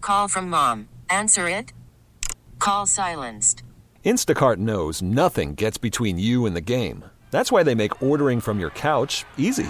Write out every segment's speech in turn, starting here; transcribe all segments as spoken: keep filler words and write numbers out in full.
Call from mom. Answer it. Call silenced. Instacart knows nothing gets between you and the game. That's why they make ordering from your couch easy.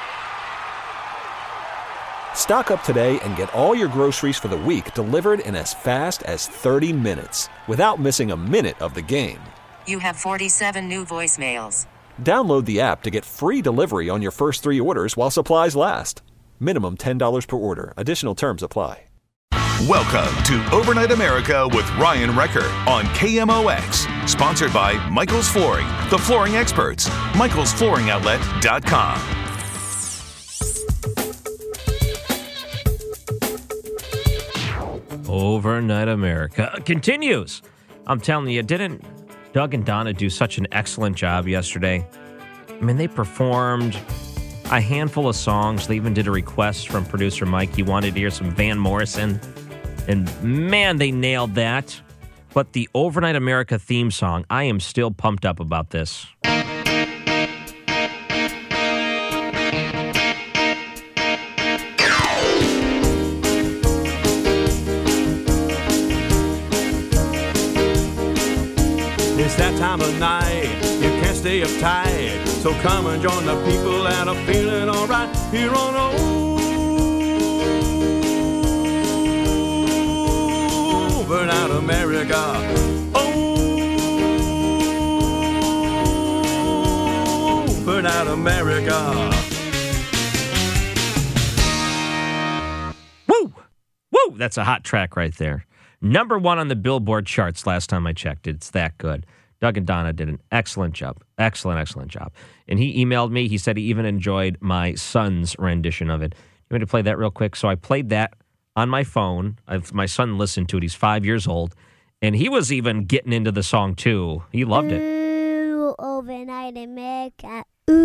Stock up today and get all your groceries for the week delivered in as fast as thirty minutes without missing a minute of the game. You have forty-seven new voicemails. Download the app to get free delivery on your first three orders while supplies last. Minimum ten dollars per order. Additional terms apply. Welcome to Overnight America with Ryan Wrecker on K M O X. Sponsored by Michael's Flooring, the flooring experts. Michaels Flooring Outlet dot com. Overnight America continues. I'm telling you, didn't Doug and Donna do such an excellent job yesterday? I mean, they performed a handful of songs. They even did a request from producer Mike. He wanted to hear some Van Morrison. And man, they nailed that. But the Overnight America theme song, I am still pumped up about this. It's that time of night, you can't stay uptight. So come and join the people that are feeling alright here on Overnight America. Overnight America. Woo! Woo! That's a hot track right there. Number one on the Billboard charts last time I checked. It's that good. Doug and Donna did an excellent job. Excellent, excellent job. And he emailed me. He said he even enjoyed my son's rendition of it. You want me to play that real quick? So I played that on my phone. I've, my son listened to it. He's five years old. And he was even getting into the song, too. He loved it. Ooh, Overnight America.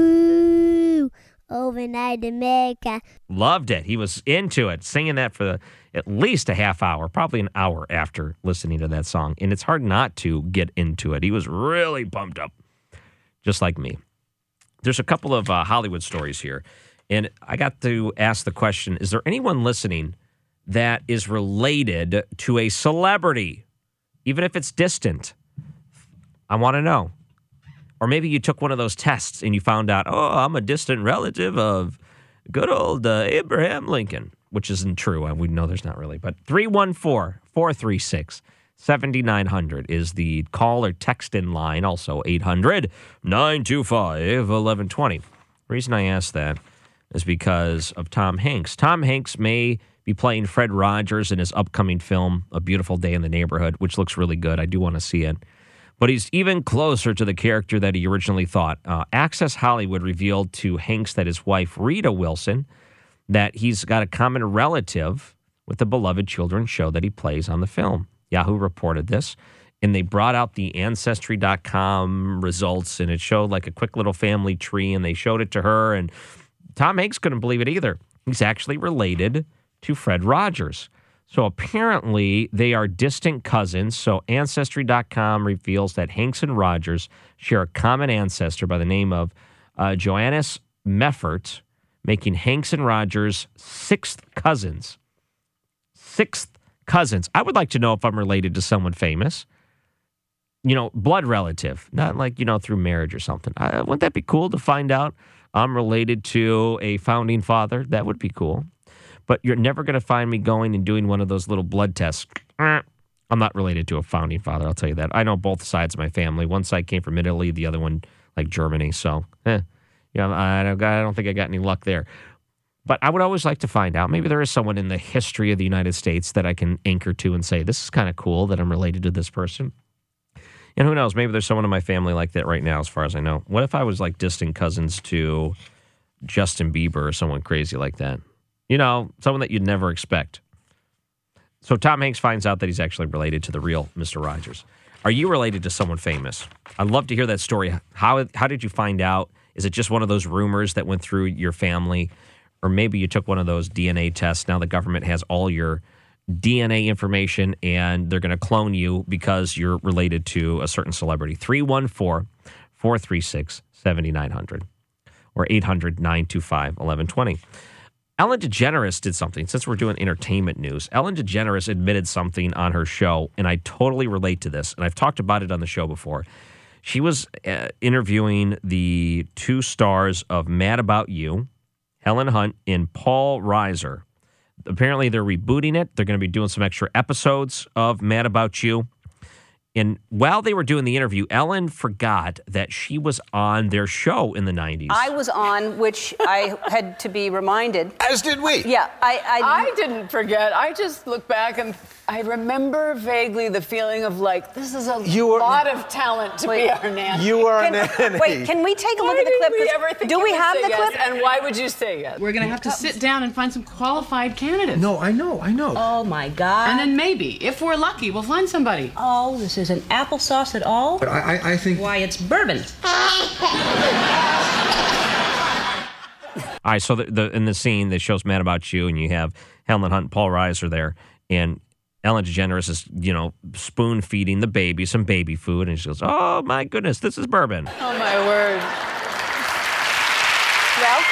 Ooh, Overnight America. Loved it. He was into it, singing that for the, at least a half hour, probably an hour after listening to that song. And it's hard not to get into it. He was really pumped up, just like me. There's a couple of uh, Hollywood stories here. And I got to ask the question, is there anyone listening that is related to a celebrity, even if it's distant? I want to know. Or maybe you took one of those tests and you found out, oh, I'm a distant relative of good old uh, Abraham Lincoln, which isn't true. We know there's not really. But three one four, four three six, seven nine zero zero is the call or text in line. Also, eight hundred, nine two five, one one two zero. The reason I asked that is because of Tom Hanks. Tom Hanks may be playing Fred Rogers in his upcoming film, A Beautiful Day in the Neighborhood, which looks really good. I do want to see it. But he's even closer to the character that he originally thought. Uh, Access Hollywood revealed to Hanks that his wife, Rita Wilson, that he's got a common relative with the beloved children's show that he plays on the film. Yahoo reported this, and they brought out the Ancestry dot com results, and it showed like a quick little family tree, and they showed it to her, and Tom Hanks couldn't believe it either. He's actually related to Fred Rogers. So apparently they are distant cousins. So Ancestry dot com reveals that Hanks and Rogers share a common ancestor by the name of uh, Johannes Meffert, making Hanks and Rogers sixth cousins. Sixth cousins. I would like to know if I'm related to someone famous. You know, blood relative, not like, you know, through marriage or something. I, wouldn't that be cool to find out I'm related to a founding father? That would be cool. But you're never going to find me going and doing one of those little blood tests. I'm not related to a founding father, I'll tell you that. I know both sides of my family. One side came from Italy, the other one, like Germany. So, eh, you know, I don't, I don't think I got any luck there. But I would always like to find out. Maybe there is someone in the history of the United States that I can anchor to and say, this is kind of cool that I'm related to this person. And who knows, maybe there's someone in my family like that right now, as far as I know. What if I was like distant cousins to Justin Bieber or someone crazy like that? You know, someone that you'd never expect. So Tom Hanks finds out that he's actually related to the real Mister Rogers. Are you related to someone famous? I'd love to hear that story. How how did you find out? Is it just one of those rumors that went through your family? Or maybe you took one of those D N A tests. Now the government has all your D N A information, and they're going to clone you because you're related to a certain celebrity. three one four, four three six, seven nine zero zero or eight hundred, nine two five, one one two zero. Ellen DeGeneres did something. Since we're doing entertainment news, Ellen DeGeneres admitted something on her show, and I totally relate to this, and I've talked about it on the show before. She was uh, interviewing the two stars of Mad About You, Helen Hunt and Paul Reiser. Apparently, they're rebooting it. They're going to be doing some extra episodes of Mad About You. And while they were doing the interview, Ellen forgot that she was on their show in the nineties. I was on, which I had to be reminded. As did we. Yeah, I... I, I didn't forget. I just look back and I remember vaguely the feeling of like, this is a You were- lot of talent to Wait. be our nanny. You are a can, nanny. wait, can we take a Why look at the did clip? we 'Cause- ever think do you we would have say the yes? clip? And why would you say yes? We're going to have to sit down and find some qualified candidates. No, I know, I know. Oh, my God. And then maybe, if we're lucky, we'll find somebody. Oh, this isn't applesauce at all? But I, I, I think... Why, it's bourbon. All right, so the, the in the scene that shows Mad About You, and you have Helen Hunt and Paul Reiser there, and Ellen DeGeneres is, you know, spoon feeding the baby some baby food, and she goes, "Oh my goodness, this is bourbon." Oh, my word. Well,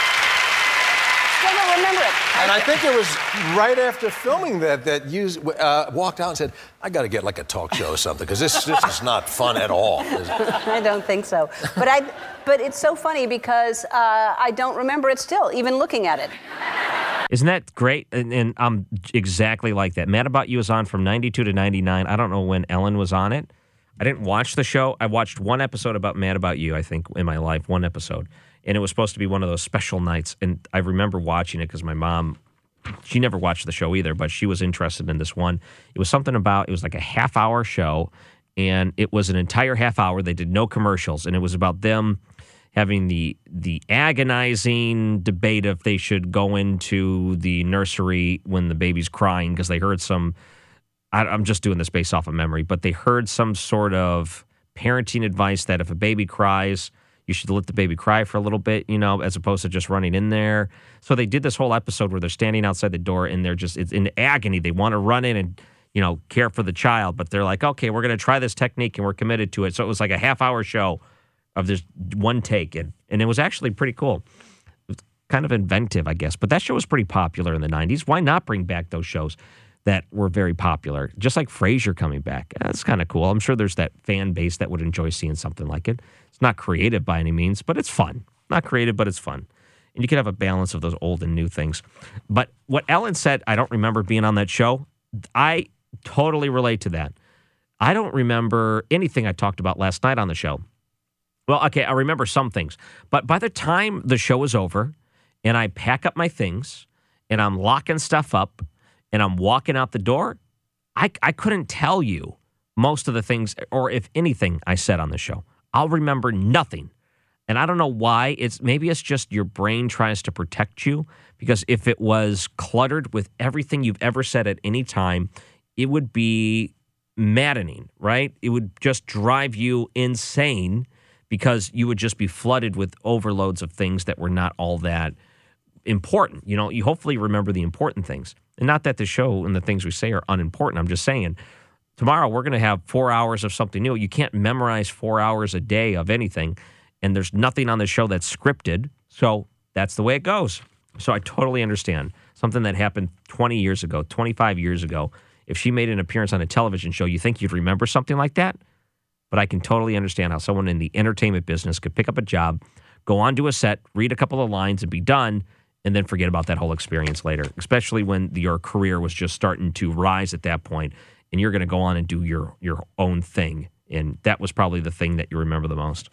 still don't remember it. And I think it was right after filming that that you uh, walked out and said, I got to get like a talk show or something, because this, this is not fun at all. Is it? I don't think so. But I, but it's so funny because uh, I don't remember it still, even looking at it. Isn't that great? And, and I'm exactly like that. Mad About You was on from ninety-two to ninety-nine. I don't know when Ellen was on it. I didn't watch the show. I watched one episode about Mad About You, I think, in my life, one episode. And it was supposed to be one of those special nights. And I remember watching it because my mom, she never watched the show either, but she was interested in this one. It was something about, it was like a half hour show, and it was an entire half hour. They did no commercials, and it was about them having the the agonizing debate if they should go into the nursery when the baby's crying because they heard some, I, I'm just doing this based off of memory, but they heard some sort of parenting advice that if a baby cries, you should let the baby cry for a little bit, you know, as opposed to just running in there. So they did this whole episode where they're standing outside the door and they're just, it's in agony. They want to run in and, you know, care for the child, but they're like, okay, we're going to try this technique and we're committed to it. So it was like a half hour show of this one take, and, and it was actually pretty cool. It was kind of inventive, I guess, but that show was pretty popular in the nineties. Why not bring back those shows that were very popular? Just like Frasier coming back. That's kind of cool. I'm sure there's that fan base that would enjoy seeing something like it. It's not creative by any means, but it's fun. Not creative, but it's fun. And you can have a balance of those old and new things. But what Ellen said, I don't remember being on that show. I totally relate to that. I don't remember anything I talked about last night on the show. Well, okay, I remember some things. But by the time the show is over and I pack up my things and I'm locking stuff up and I'm walking out the door, I, I couldn't tell you most of the things, or if anything, I said on the show. I'll remember nothing. And I don't know why. It's maybe it's just your brain tries to protect you, because if it was cluttered with everything you've ever said at any time, it would be maddening, right? It would just drive you insane because you would just be flooded with overloads of things that were not all that important. You know, you hopefully remember the important things. And not that the show and the things we say are unimportant. I'm just saying, tomorrow we're going to have four hours of something new. You can't memorize four hours a day of anything, and there's nothing on the show that's scripted. So that's the way it goes. So I totally understand. Something that happened twenty years ago, twenty-five years ago, if she made an appearance on a television show, you think you'd remember something like that? But I can totally understand how someone in the entertainment business could pick up a job, go onto a set, read a couple of lines, and be done, and then forget about that whole experience later, especially when your career was just starting to rise at that point, and you're going to go on and do your, your own thing. And that was probably the thing that you remember the most.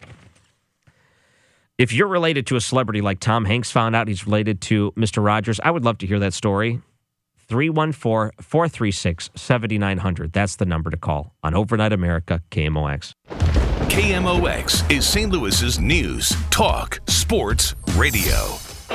If you're related to a celebrity like Tom Hanks found out he's related to Mister Rogers, I would love to hear that story. three one four, four three six, seven nine zero zero. That's the number to call on Overnight America, K M O X. K M O X is Saint Louis's news, talk, sports, radio.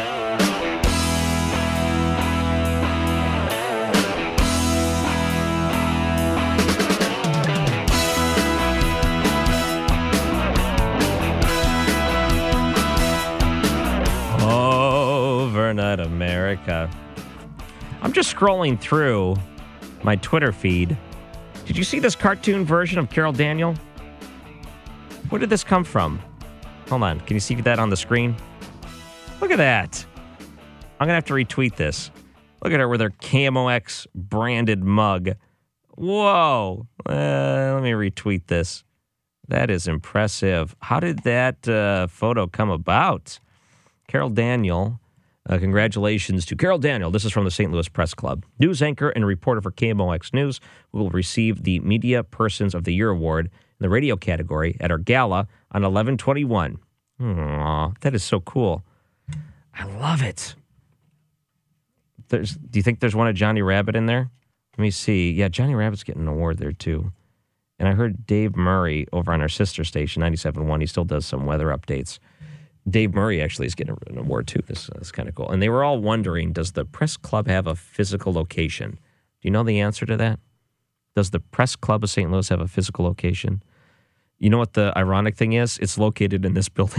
Overnight America. I'm just scrolling through my Twitter feed. Did you see this cartoon version of Carol Daniel? Where did this come from? Hold on. Can you see that on the screen? Look at that. I'm going to have to retweet this. Look at her with her K M O X branded mug. Whoa. Uh, let me retweet this. That is impressive. How did that uh, photo come about? Carol Daniel. Uh, congratulations to Carol Daniel. This is from the Saint Louis Press Club. News anchor and reporter for K M O X News who will receive the Media Persons of the Year award in the radio category at our gala on eleven twenty-one. Aw, that is so cool. I love it. There's, do you think there's one of Johnny Rabbit in there? Let me see. Yeah, Johnny Rabbit's getting an award there, too. And I heard Dave Murray over on our sister station, ninety-seven point one. He still does some weather updates. Dave Murray actually is getting an award, too. This is kind of cool. And they were all wondering, does the Press Club have a physical location? Do you know the answer to that? Does the Press Club of Saint Louis have a physical location? You know what the ironic thing is? It's located in this building.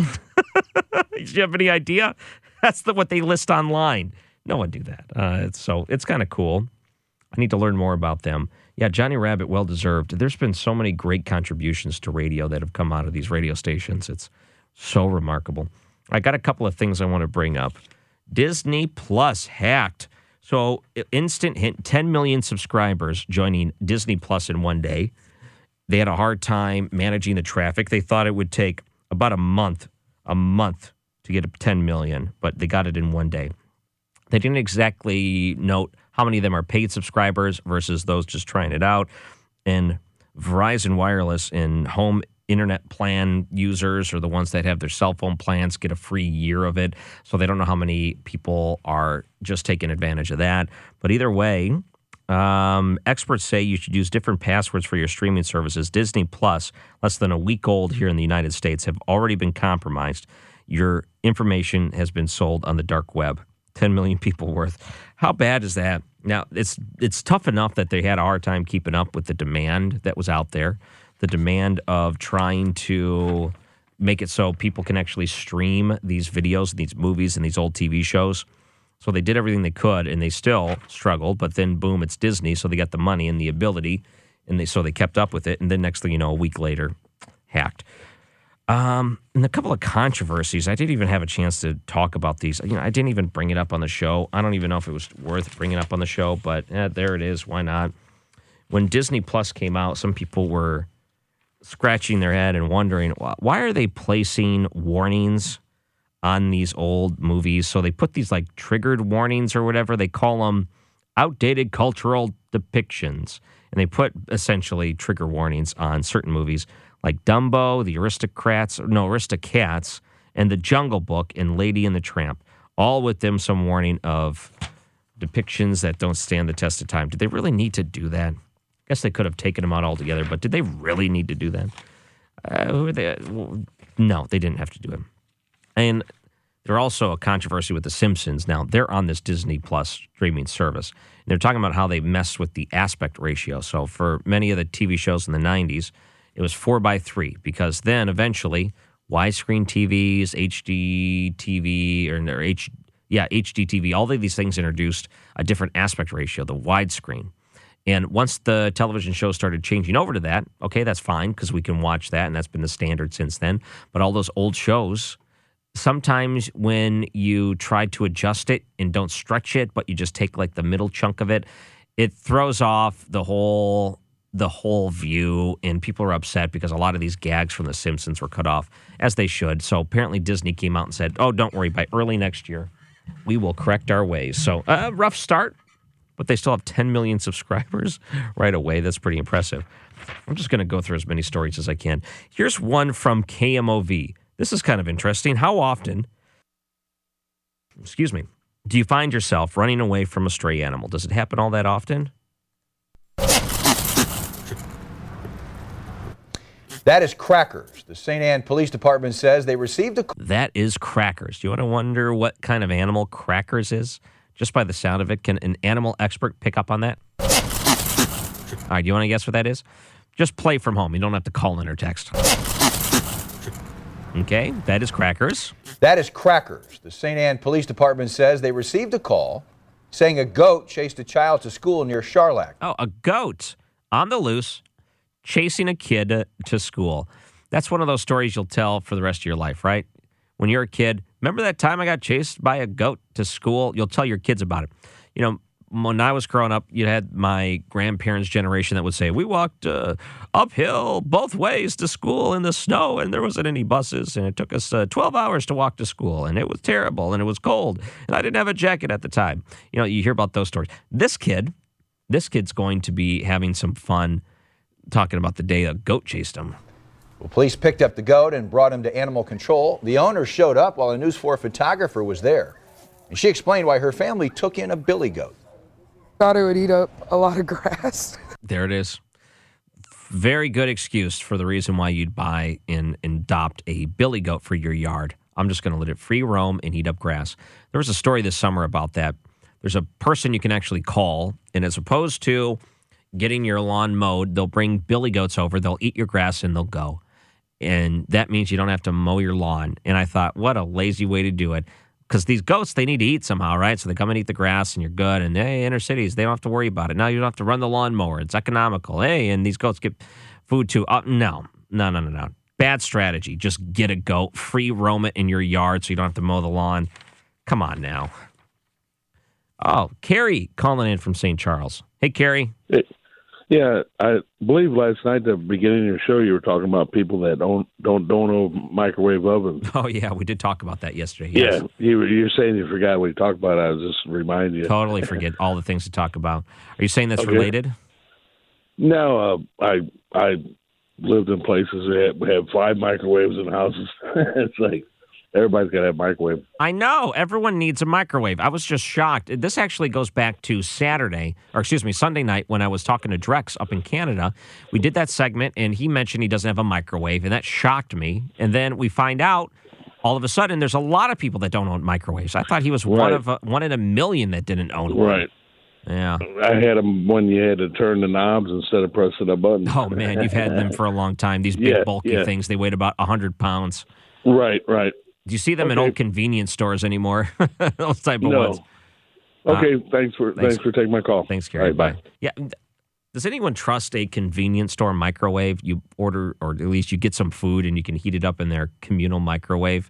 Do you have any idea? That's the, what they list online. No one do that. Uh, it's, so it's kind of cool. I need to learn more about them. Yeah, Johnny Rabbit, well-deserved. There's been so many great contributions to radio that have come out of these radio stations. It's so remarkable. I got a couple of things I want to bring up. Disney Plus hacked. So instant hit, ten million subscribers joining Disney Plus in one day. They had a hard time managing the traffic. They thought it would take about a month, a month to get to ten million, but they got it in one day. They didn't exactly note how many of them are paid subscribers versus those just trying it out. And Verizon Wireless and home internet plan users are the ones that have their cell phone plans get a free year of it. So they don't know how many people are just taking advantage of that. But either way, um, experts say you should use different passwords for your streaming services. Disney Plus, less than a week old here in the United States, have already been compromised. Your information has been sold on the dark web. ten million people worth. How bad is that? Now, it's it's tough enough that they had a hard time keeping up with the demand that was out there, the demand of trying to make it so people can actually stream these videos, these movies, and these old T V shows. So they did everything they could, and they still struggled. But then, boom, it's Disney, so they got the money and the ability, and they so they kept up with it. And then next thing you know, a week later, hacked. Um, and a couple of controversies. I didn't even have a chance to talk about these. You know, I didn't even bring it up on the show. I don't even know if it was worth bringing up on the show, but eh, there it is. Why not? When Disney Plus came out, some people were scratching their head and wondering, why are they placing warnings on these old movies? So they put these like triggered warnings or whatever. They call them outdated cultural depictions. And they put essentially trigger warnings on certain movies like Dumbo, The Aristocrats, no, Aristocats, and The Jungle Book and Lady and the Tramp, all with them some warning of depictions that don't stand the test of time. Did they really need to do that? I guess they could have taken them out altogether, but did they really need to do that? Uh, who are they? Well, no, they didn't have to do it. And there's also a controversy with The Simpsons. Now, they're on this Disney Plus streaming service. And they're talking about how they messed with the aspect ratio. So for many of the T V shows in the nineties, it was four by three because then eventually widescreen T Vs, H D T V, or, or H, yeah, H D T V, all of these things introduced a different aspect ratio, the widescreen. And once the television shows started changing over to that, okay, that's fine because we can watch that, and that's been the standard since then. But all those old shows, sometimes when you try to adjust it and don't stretch it, but you just take like the middle chunk of it, it throws off the whole the whole view, and people are upset because a lot of these gags from The Simpsons were cut off, as they should. So apparently Disney came out and said, oh, don't worry, by early next year, we will correct our ways. So a uh, rough start, but they still have ten million subscribers right away. That's pretty impressive. I'm just going to go through as many stories as I can. Here's one from K M O V. This is kind of interesting. How often, excuse me, do you find yourself running away from a stray animal? Does it happen all that often? That is Crackers. The Saint Anne Police Department says they received a... That is Crackers. Do you want to wonder what kind of animal Crackers is? Just by the sound of it, can an animal expert pick up on that? All right, do you want to guess what that is? Just play from home. You don't have to call in or text. Okay, that is Crackers. That is Crackers. The Saint Anne Police Department says they received a call saying a goat chased a child to school near Charlac. Oh, a goat on the loose chasing a kid to school. That's one of those stories you'll tell for the rest of your life, right? When you're a kid, Remember that time I got chased by a goat to school? You'll tell your kids about it. You know, when I was growing up, you had my grandparents' generation that would say, we walked uh, uphill both ways to school in the snow, and there wasn't any buses, and it took us uh, twelve hours to walk to school, and it was terrible, and it was cold, and I didn't have a jacket at the time. You know, you hear about those stories. This kid, this kid's going to be having some fun talking about the day a goat chased him. Well, police picked up the goat and brought him to animal control. The owner showed up while a News four photographer was there, and she explained why her family took in a billy goat. Thought it would eat up a lot of grass. There it is. Very good excuse for the reason why you'd buy and adopt a billy goat for your yard. I'm just going to let it free roam and eat up grass. There was a story this summer about that. There's a person you can actually call, and as opposed to getting your lawn mowed, they'll bring billy goats over, they'll eat your grass, and they'll go. And that means you don't have to mow your lawn. And I thought, what a lazy way to do it. Because these goats, they need to eat somehow, right? So they come and eat the grass, and you're good. And, hey, inner cities, they don't have to worry about it. Now you don't have to run the lawnmower. It's economical. Hey, and these goats get food, too. Oh, no, no, no, no, no. Bad strategy. Just get a goat, free roam it in your yard so you don't have to mow the lawn. Come on now. Oh, Carrie calling in from Saint Charles. Hey, Carrie. Hey. Yeah, I believe last night at the beginning of your show you were talking about people that don't don't don't know microwave ovens. Oh yeah, we did talk about that yesterday. Yes. Yeah, you were you're saying you forgot what you talked about. I was just reminding you. Totally forget all the things to talk about. Are you saying that's okay. related? No, uh, I I lived in places that have, have five microwaves in houses. It's like everybody's got to have a microwave. I know. Everyone needs a microwave. I was just shocked. This actually goes back to Saturday, or excuse me, Sunday night when I was talking to Drex up in Canada. We did that segment, and he mentioned he doesn't have a microwave, and that shocked me. And then we find out, all of a sudden, there's a lot of people that don't own microwaves. I thought he was right. one of a, one in a million that didn't own one. Right. Yeah. I had them when you had to turn the knobs instead of pressing a button. Oh, man, you've had them for a long time. These big, yeah, bulky yeah. things, they weighed about one hundred pounds. Right, right. Do you see them in okay. old convenience stores anymore? Those type of no. ones. Okay, uh, thanks for thanks. thanks for taking my call. Thanks, Gary. Right, bye. Yeah. Does anyone trust a convenience store microwave? You order, or at least you get some food and you can heat it up in their communal microwave.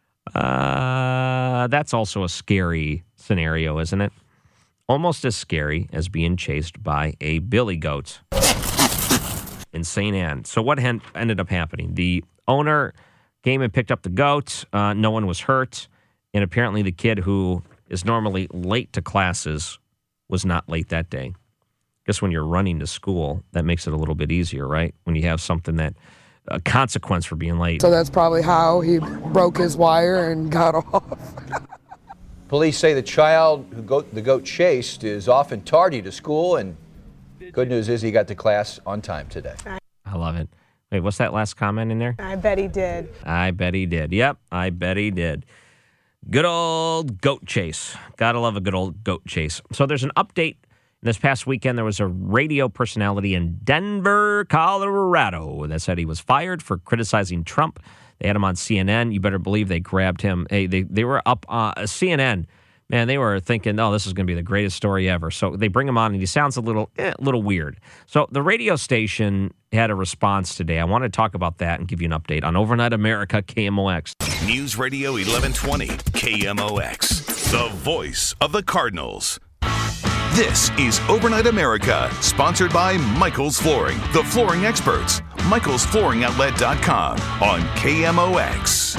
Uh, that's also a scary scenario, isn't it? Almost as scary as being chased by a billy goat in Saint Anne. So what hen- ended up happening? The owner came and picked up the goat. Uh, no one was hurt. And apparently the kid who is normally late to classes was not late that day. Guess when you're running to school, that makes it a little bit easier, right? When you have something that, a consequence for being late. So that's probably how he broke his wire and got off. Police say the child who goat, the goat chased is often tardy to school, and good news is he got to class on time today. I love it. Wait, what's that last comment in there? I bet he did. I bet he did. Yep, I bet he did. Good old goat chase. Gotta love a good old goat chase. So there's an update. This past weekend, there was a radio personality in Denver, Colorado, that said he was fired for criticizing Trump. They had him on C N N. You better believe they grabbed him. Hey, they, they were up on uh, C N N. Man, they were thinking, oh, this is going to be the greatest story ever. So they bring him on, and he sounds a little, eh, little weird. So the radio station had a response today. I want to talk about that and give you an update on Overnight America, K M O X. News Radio eleven twenty, K M O X, the voice of the Cardinals. This is Overnight America, sponsored by Michael's Flooring, the flooring experts. Michaels Flooring Outlet dot com on K M O X.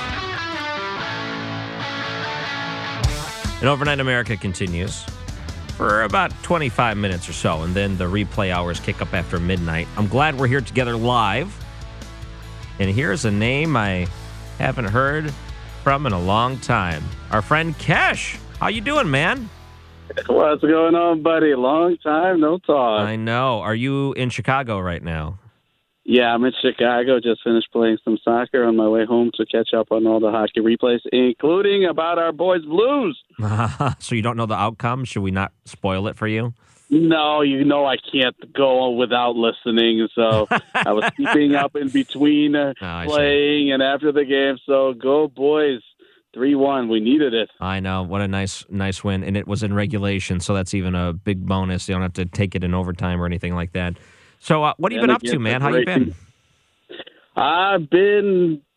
And Overnight America continues for about twenty-five minutes or so, and then the replay hours kick up after midnight. I'm glad we're here together live. And here's a name I haven't heard from in a long time. Our friend Kesh. How you doing, man? What's going on, buddy? Long time, no talk. I know. Are you in Chicago right now? Yeah, I'm in Chicago. Just finished playing some soccer on my way home to catch up on all the hockey replays, including about our boys Blues. So you don't know the outcome? Should we not spoil it for you? No, you know I can't go without listening. So I was keeping up in between uh, oh, playing and after the game. So go, boys. three one. We needed it. I know. What a nice nice win. And it was in regulation, so that's even a big bonus. You don't have to take it in overtime or anything like that. So uh, what have you And been up to, man? How you been? I've been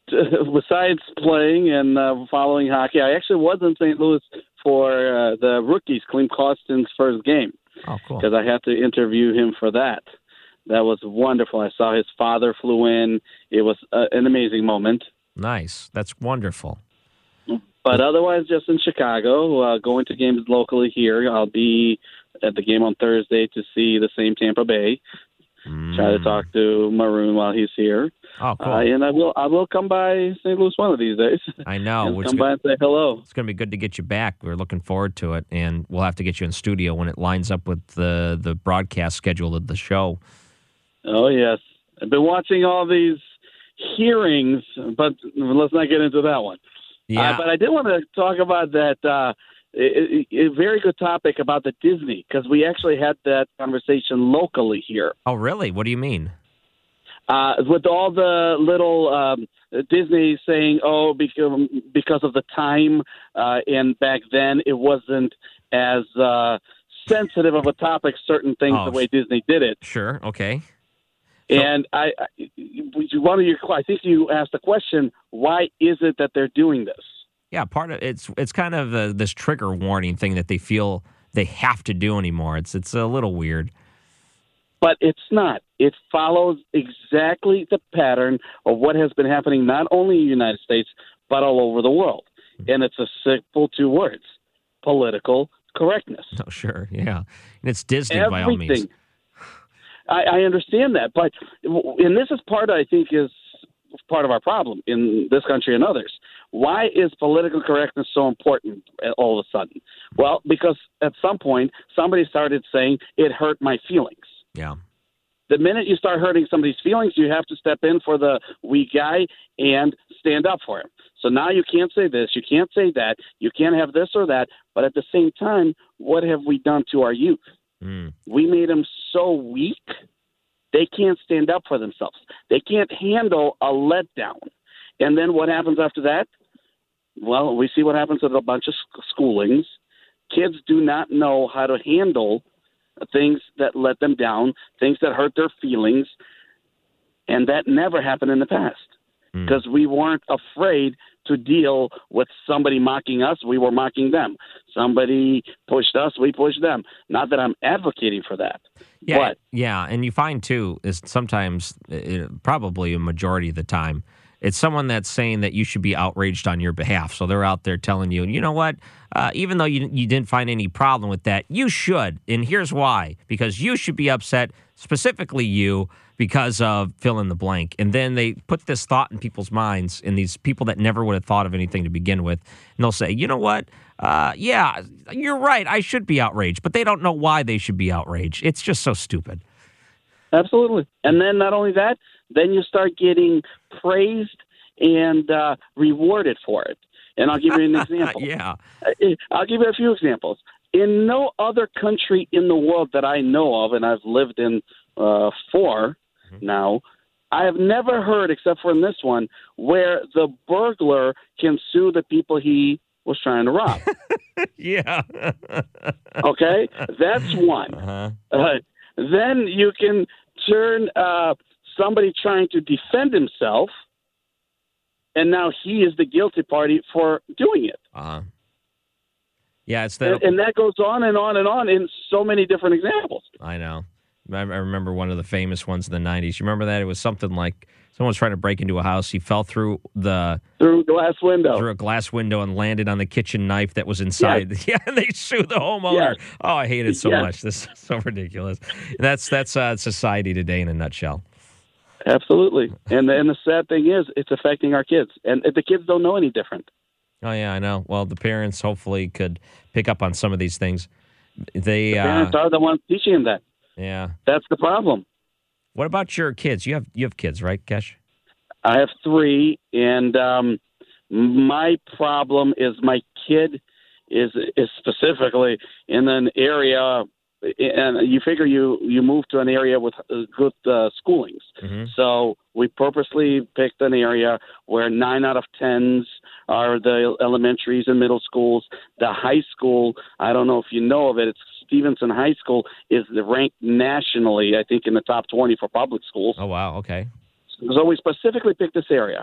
besides playing and uh, following hockey, I actually was in Saint Louis for uh, the rookies, Klim Kostin's first game. Oh, cool. Because I had to interview him for that. That was wonderful. I saw his father flew in. It was uh, an amazing moment. Nice. That's wonderful. But otherwise, just in Chicago, uh, going to games locally here. I'll be at the game on Thursday to see the same Tampa Bay. Mm. Try to talk to Maroon while he's here. Oh, cool. Uh, and I will I will come by Saint Louis one of these days. I know. And It's come good- by and say hello. It's going to be good to get you back. We're looking forward to it, and we'll have to get you in studio when it lines up with the, the broadcast schedule of the show. Oh, yes. I've been watching all these hearings, but let's not get into that one. Yeah. Uh, but I did want to talk about that uh, a, a very good topic about the Disney, because we actually had that conversation locally here. Oh, really? What do you mean? Uh, with all the little um, Disney saying, oh, because, because of the time, uh, and back then it wasn't as uh, sensitive of a topic, certain things, Oh, the way Disney did it. Sure. Okay. And I, I, one of your, I think you asked the question, why is it that they're doing this? Yeah, part of it's it's kind of uh this trigger warning thing that they feel they have to do anymore. It's it's a little weird. But it's not. It follows exactly the pattern of what has been happening not only in the United States, but all over the world. And it's a simple two words, political correctness. Oh, sure, yeah. And it's Disney by all means. Everything. I, I understand that. But, and this is part, I think, is part of our problem in this country and others. Why is political correctness so important all of a sudden? Well, because at some point, somebody started saying, it hurt my feelings. Yeah. The minute you start hurting somebody's feelings, you have to step in for the weak guy and stand up for him. So now you can't say this, you can't say that, you can't have this or that. But at the same time, what have we done to our youth? Mm. We made them so weak, they can't stand up for themselves. They can't handle a letdown. And then what happens after that? Well, we see what happens with a bunch of sc- schoolings. Kids do not know how to handle things that let them down, things that hurt their feelings, and that never happened in the past because mm. we weren't afraid to deal with somebody mocking us. We were mocking them. Somebody pushed us, we pushed them. Not that I'm advocating for that. Yeah, but yeah, and you find too is sometimes, it, probably a majority of the time, it's someone that's saying that you should be outraged on your behalf. So they're out there telling you, you know what, uh, even though you, you didn't find any problem with that, you should. And here's why. Because you should be upset, specifically you, because of fill in the blank. And then they put this thought in people's minds, and these people that never would have thought of anything to begin with. And they'll say, you know what, uh, yeah, you're right, I should be outraged. But they don't know why they should be outraged. It's just so stupid. Absolutely. And then not only that, then you start getting praised and uh, rewarded for it. And I'll give you an example. Yeah. I'll give you a few examples. In no other country in the world that I know of, and I've lived in uh, four mm-hmm. now, I have never heard, except for in this one, where the burglar can sue the people he was trying to rob. Yeah. Okay? That's one. Uh-huh. Uh, then you can turn uh, somebody trying to defend himself, and now he is the guilty party for doing it. Uh-huh. Yeah, it's that. And, and that goes on and on and on in so many different examples. I know. I I remember one of the famous ones in the nineties. You remember that? It was something like someone was trying to break into a house. He fell through the through a glass window, through a glass window, and landed on the kitchen knife that was inside. Yes. Yeah, and they sued the homeowner. Yes. Oh, I hate it so yes. much. This is so ridiculous. That's that's uh, society today in a nutshell. Absolutely. And and the sad thing is, it's affecting our kids, and the kids don't know any different. Oh yeah, I know. Well, the parents hopefully could pick up on some of these things. They the parents uh, are the ones teaching them that. Yeah, that's the problem. What about your kids? You have you have kids, right, Kesh? I have three, and um, my problem is my kid is is specifically in an area, and you figure you you move to an area with good uh, schoolings. Mm-hmm. So we purposely picked an area where nine out of tens are the elementaries and middle schools. The high school, I don't know if you know of it, it's Stevenson High School, is ranked nationally, I think, in the top twenty for public schools. Oh, wow. Okay. So we specifically picked this area.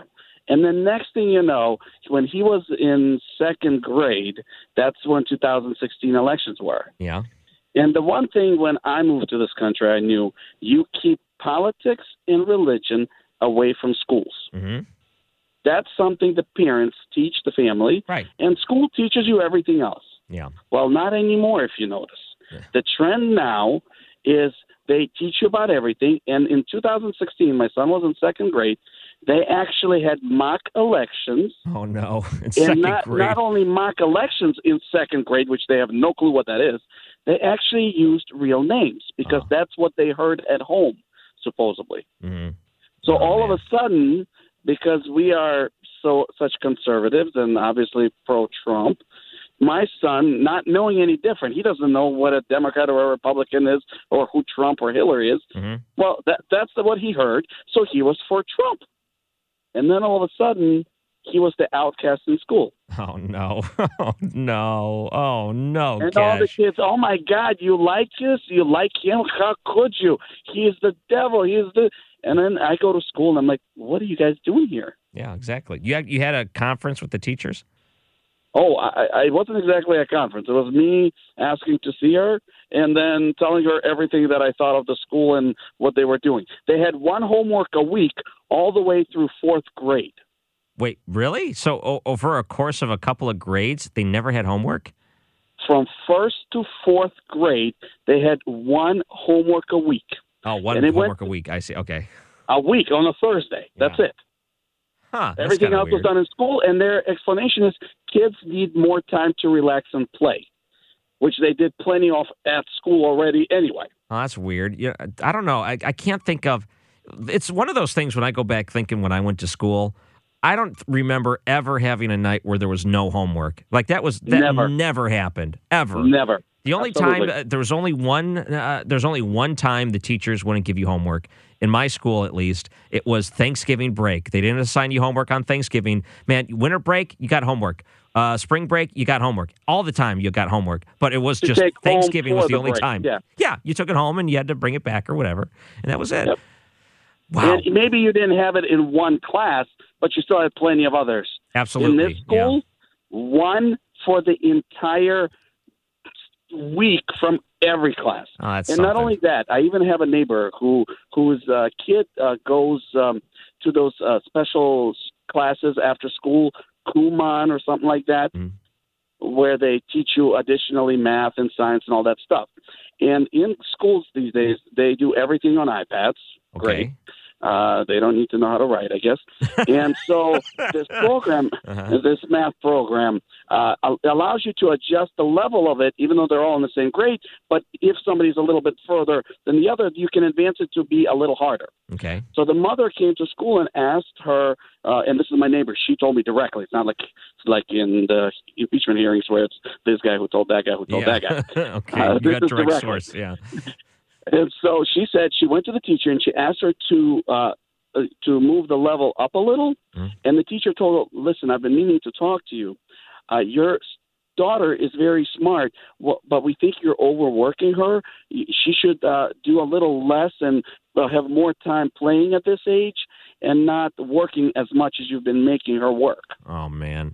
And then next thing you know, when he was in second grade, that's when two thousand sixteen elections were. Yeah. And the one thing when I moved to this country, I knew you keep politics and religion away from schools. Mm-hmm. That's something the parents teach the family. Right. And school teaches you everything else. Yeah. Well, not anymore, if you notice. Yeah. The trend now is they teach you about everything. And in two thousand sixteen, my son was in second grade. They actually had mock elections. Oh, no. In and second not, grade. not only mock elections in second grade, which they have no clue what that is, they actually used real names because Oh. that's what they heard at home, supposedly. Mm-hmm. So Oh, all man. of a sudden, because we are so such conservatives and obviously pro-Trump, my son, not knowing any different, he doesn't know what a Democrat or a Republican is or who Trump or Hillary is. Mm-hmm. Well, that that's the, what he heard, so he was for Trump. And then all of a sudden, he was the outcast in school. Oh, no. Oh, no. Oh, no, And all the Cash. kids, oh, my God, you like this? You like him? How could you? He is the devil. He is the... And then I go to school, and I'm like, what are you guys doing here? Yeah, exactly. You had, you had a conference with the teachers? Oh, I, I it wasn't exactly a conference. It was me asking to see her and then telling her everything that I thought of the school and what they were doing. They had one homework a week all the way through fourth grade. Wait, really? So o- over a course of a couple of grades, they never had homework? From first to fourth grade, they had one homework a week. Oh, one And it homework went- a week. I see. Okay. A week on a Thursday. That's it. Huh. That's Everything kinda else was weird. done in school, and their explanation is kids need more time to relax and play, which they did plenty of at school already anyway. Oh, that's weird. Yeah, I don't know. I, I can't think of. It's one of those things when I go back thinking when I went to school, I don't remember ever having a night where there was no homework. Like that was that Never. never happened ever. Never. The only Absolutely. time uh, there was only one. Uh, there's only one time the teachers wouldn't give you homework. In my school, at least, it was Thanksgiving break. They didn't assign you homework on Thanksgiving. Man, winter break, you got homework. Uh, spring break, you got homework. All the time, you got homework. But it was To just take home Thanksgiving for was the the only break, time. yeah. yeah, you took it home and you had to bring it back or whatever, and that was it. Yep. Wow. And maybe you didn't have it in one class, but you still had plenty of others. Absolutely. In this school, one for the entire week from every class. Oh, that's and not something. only that, I even have a neighbor who whose uh, kid uh, goes um, to those uh, special s- classes after school, Kumon or something like that, Mm. where they teach you additionally math and science and all that stuff. And in schools these days, they do everything on iPads. Great. Okay. Uh, they don't need to know how to write, I guess. And so this program, Uh-huh. this math program, uh, al- allows you to adjust the level of it, even though they're all in the same grade. But if somebody's a little bit further than the other, you can advance it to be a little harder. Okay. So the mother came to school and asked her, uh, and this is my neighbor. She told me directly. It's not like it's like in the impeachment hearings where it's this guy who told that guy who told Yeah. that guy. okay. Uh, you this got is direct directly. source. Yeah. And so she said she went to the teacher and she asked her to uh, uh, to move the level up a little. Mm. And the teacher told her, "Listen, I've been meaning to talk to you. Uh, your daughter is very smart, wh- but we think you're overworking her. Y- She should uh, do a little less and uh, have more time playing at this age and not working as much as you've been making her work." Oh man.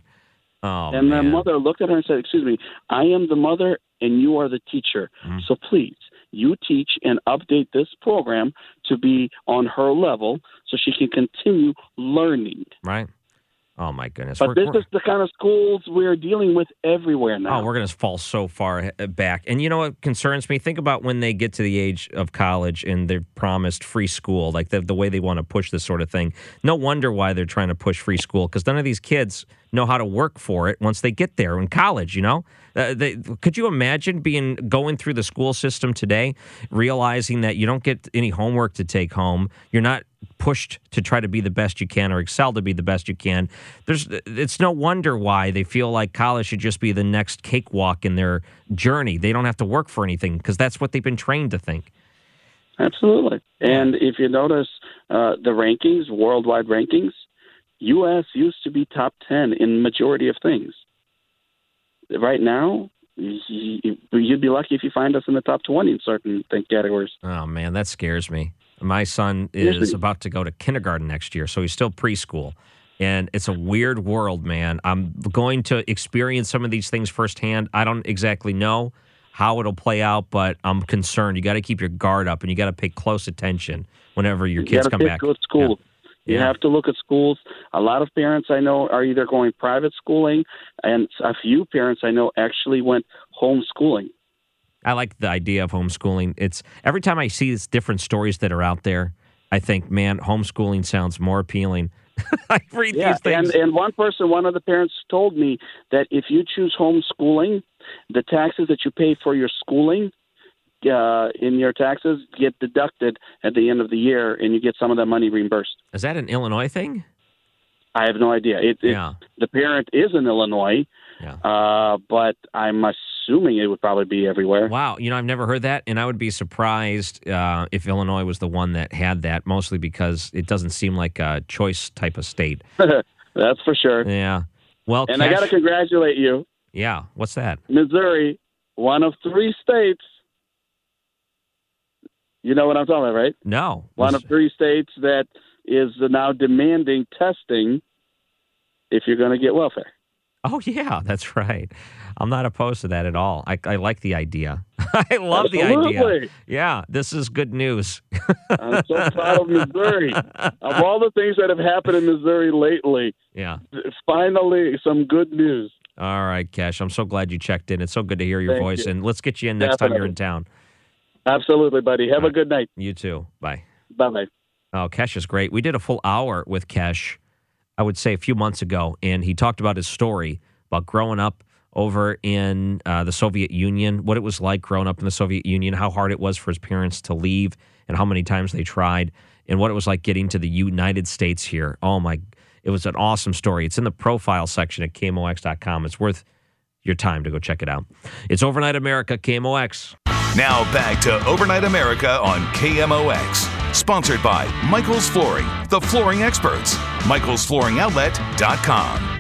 Oh and man. the mother looked at her and said, "Excuse me, I am the mother and you are the teacher. Mm. So please, you teach and update this program to be on her level so she can continue learning." Right. Oh my goodness. But We're- this we're- is the kind of schools we're dealing with everywhere now. Oh, we're going to fall so far h- back. And you know what concerns me? Think about when they get to the age of college and they're promised free school, like the, the way they want to push this sort of thing. No wonder why they're trying to push free school, because none of these kids know how to work for it once they get there in college, you know? Uh, they, could you imagine being going through the school system today, realizing that you don't get any homework to take home, you're not pushed to try to be the best you can or excel to be the best you can. There's, it's no wonder why they feel like college should just be the next cakewalk in their journey. They don't have to work for anything because that's what they've been trained to think. Absolutely. And if you notice uh, the rankings, worldwide rankings, U S used to be top ten in majority of things. Right now, y- y- you'd be lucky if you find us in the top twenty in certain thing categories. Oh, man, that scares me. My son is Seriously. about to go to kindergarten next year, so he's still preschool. And it's a weird world, man. I'm going to experience some of these things firsthand. I don't exactly know how it'll play out, but I'm concerned. You got to keep your guard up, and you got to pay close attention whenever your You kids gotta come pick back. good schools. You Yeah. have to look at schools. A lot of parents I know are either going private schooling, and a few parents I know actually went homeschooling. I like the idea of homeschooling. It's every time I see these different stories that are out there, I think, man, homeschooling sounds more appealing. I read Yeah, these things. and, and one person, one of the parents told me that if you choose homeschooling, the taxes that you pay for your schooling uh, in your taxes get deducted at the end of the year, and you get some of that money reimbursed. Is that an Illinois thing? I have no idea. It, it, Yeah. The parent is in Illinois, Yeah. uh, but I'm assuming it would probably be everywhere. Wow, you know, I've never heard that, and I would be surprised uh, if Illinois was the one that had that, mostly because it doesn't seem like a choice type of state. That's for sure. Yeah. Well, And I Kesh- got to congratulate you. Yeah, what's that? Missouri, one of three states. You know what I'm talking about, right? No. One of three states that is now demanding testing if you're going to get welfare. Oh, yeah, that's right. I'm not opposed to that at all. I, I like the idea. I love the idea. Absolutely. Yeah, this is good news. I'm so proud of Missouri. Of all the things that have happened in Missouri lately, Yeah. finally some good news. All right, Kesh, I'm so glad you checked in. It's so good to hear your Thank voice, you. and let's get you in next time you're in town. Absolutely, buddy. Have a good night. You too. Bye. Bye-bye. Oh, Kesh is great. We did a full hour with Kesh, I would say a few months ago, and he talked about his story about growing up over in uh, the Soviet Union, what it was like growing up in the Soviet Union, how hard it was for his parents to leave, and how many times they tried, and what it was like getting to the United States here. Oh, my, it was an awesome story. It's in the profile section at K M O X dot com. It's worth your time to go check it out. It's Overnight America, K M O X. Now back to Overnight America on K M O X. Sponsored by Michael's Flooring, the flooring experts. Michaels Flooring Outlet dot com.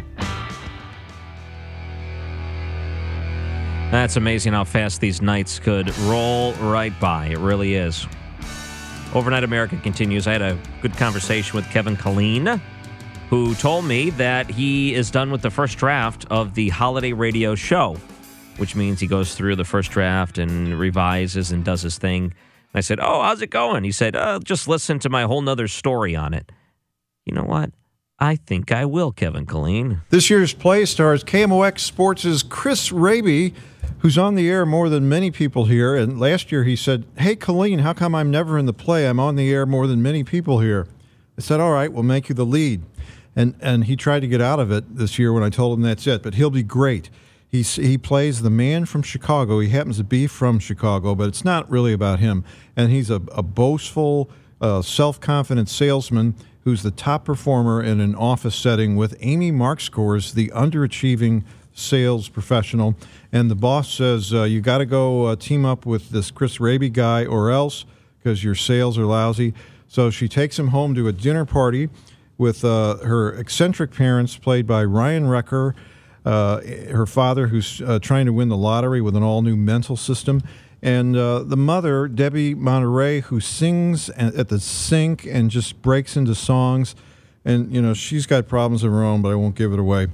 That's amazing how fast these nights could roll right by. It really is. Overnight America continues. I had a good conversation with Kevin Killeen, who told me that he is done with the first draft of the holiday radio show, which means he goes through the first draft and revises and does his thing. And I said, oh, how's it going? He said, oh, just listen to my whole nother story on it. You know what? I think I will, Kevin Killeen. This year's play stars K M O X Sports' Chris Raby, who's on the air more than many people here. And last year he said, hey, Killeen, how come I'm never in the play? I'm on the air more than many people here. I said, all right, we'll make you the lead. And and he tried to get out of it this year when I told him that's it. But he'll be great. He's, he plays the man from Chicago. He happens to be from Chicago, but it's not really about him. And he's a, a boastful, uh, self-confident salesman who's the top performer in an office setting with Amy Markscores, the underachieving sales professional. And the boss says, uh, you got to go uh, team up with this Chris Raby guy or else, because your sales are lousy. So she takes him home to a dinner party with uh, her eccentric parents, played by Ryan Recker, uh, her father, who's uh, trying to win the lottery with an all-new mental system, and uh, the mother, Debbie Monterey, who sings at the sink and just breaks into songs. And, you know, she's got problems of her own, but I won't give it away.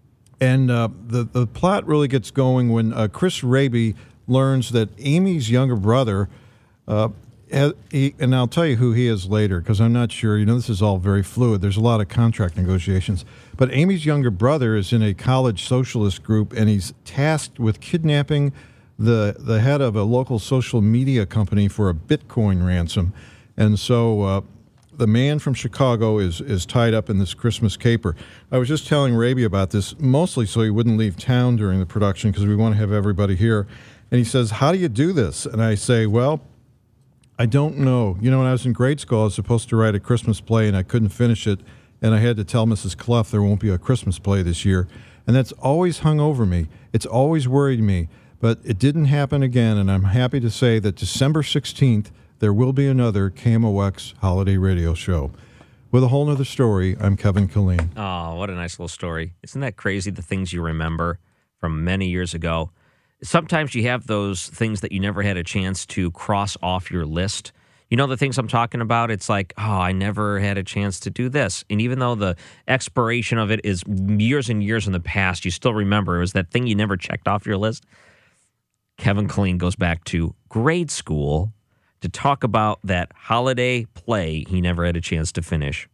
And uh, the, the plot really gets going when uh, Chris Raby learns that Amy's younger brother, uh, has, he, and I'll tell you who he is later, because I'm not sure. You know, this is all very fluid. There's a lot of contract negotiations. But Amy's younger brother is in a college socialist group, and he's tasked with kidnapping the the head of a local social media company for a Bitcoin ransom. And so uh, the man from Chicago is is tied up in this Christmas caper. I was just telling Raby about this, mostly so he wouldn't leave town during the production, because we want to have everybody here. And he says, how do you do this? And I say, well, I don't know. You know, when I was in grade school, I was supposed to write a Christmas play, and I couldn't finish it. And I had to tell Missus Clough there won't be a Christmas play this year. And that's always hung over me. It's always worried me. But it didn't happen again, and I'm happy to say that December sixteenth, there will be another K M O X holiday radio show. With a whole nother story, I'm Kevin Killeen. Oh, what a nice little story. Isn't that crazy, the things you remember from many years ago? Sometimes you have those things that you never had a chance to cross off your list. You know the things I'm talking about? It's like, oh, I never had a chance to do this. And even though the expiration of it is years and years in the past, you still remember it was that thing you never checked off your list. Kevin Killeen goes back to grade school to talk about that holiday play he never had a chance to finish.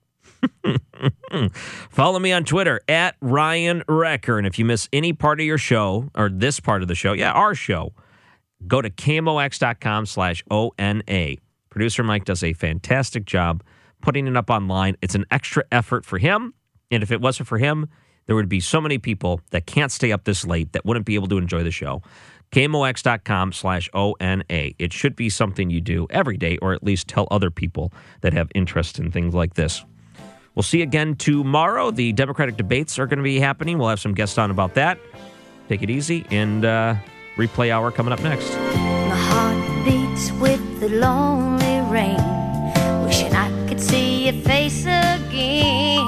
Follow me on Twitter at Ryan Wrecker. And if you miss any part of your show, or this part of the show, yeah, our show, go to K M O X dot com slash O N A. Producer Mike does a fantastic job putting it up online. It's an extra effort for him. And if it wasn't for him, there would be so many people that can't stay up this late that wouldn't be able to enjoy the show. K M O X dot com slash O N A. It should be something you do every day, or at least tell other people that have interest in things like this. We'll see you again tomorrow. The Democratic debates are going to be happening. We'll have some guests on about that. Take it easy, and uh, replay hour coming up next. My heart beats with the lonely rain, wishing I could see your face again.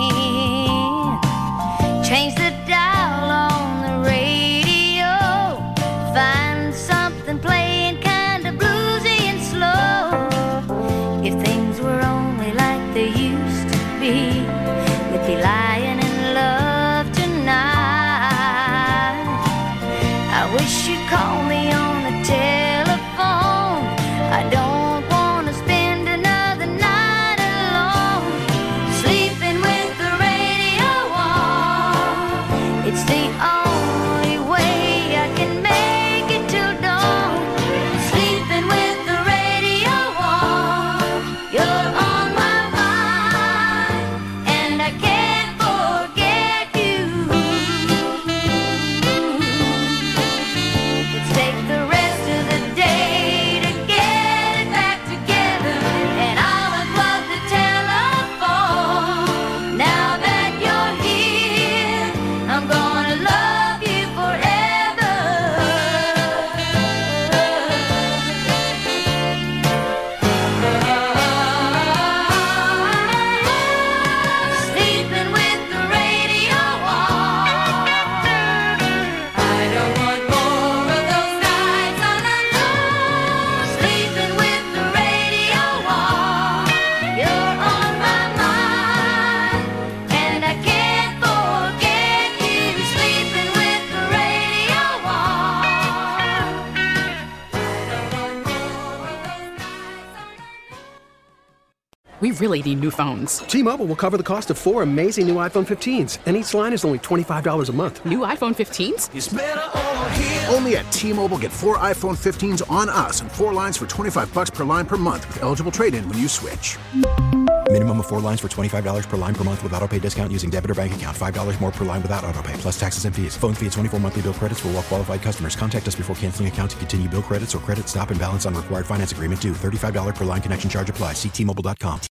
Change the dial on the radio, find something playing kind of bluesy and slow. If things were only like they used to be, we'd be lying in love tonight. I wish you'd call me on the telephone. I don't want to spend another night alone, sleeping with the radio on. It's the only way I can make it till dawn, sleeping with the radio on. You're on my mind, and I can't forget you. Let's take the rest of the day to get it back together, and I'll unplug the telephone. Now that you're here, I'm gonna love you forever. Sleeping with the radio on. I don't want more of those nights all alone. Sleeping with the radio on. You're on my mind, and I can't forget you. Sleeping with the radio We really need new phones. T-Mobile will cover the cost of four amazing new iPhone fifteens, and each line is only twenty-five dollars a month. New iPhone fifteens? Only at T-Mobile, get four iPhone fifteens on us and four lines for twenty-five bucks per line per month with eligible trade-in when you switch. Minimum of four lines for twenty-five dollars per line per month with autopay discount using debit or bank account. five dollars more per line without autopay, plus taxes and fees. Phone fee at twenty-four monthly bill credits for well-qualified customers. Contact us before canceling account to continue bill credits or credit stop and balance on required finance agreement due. thirty-five dollars per line connection charge applies. See T Mobile dot com.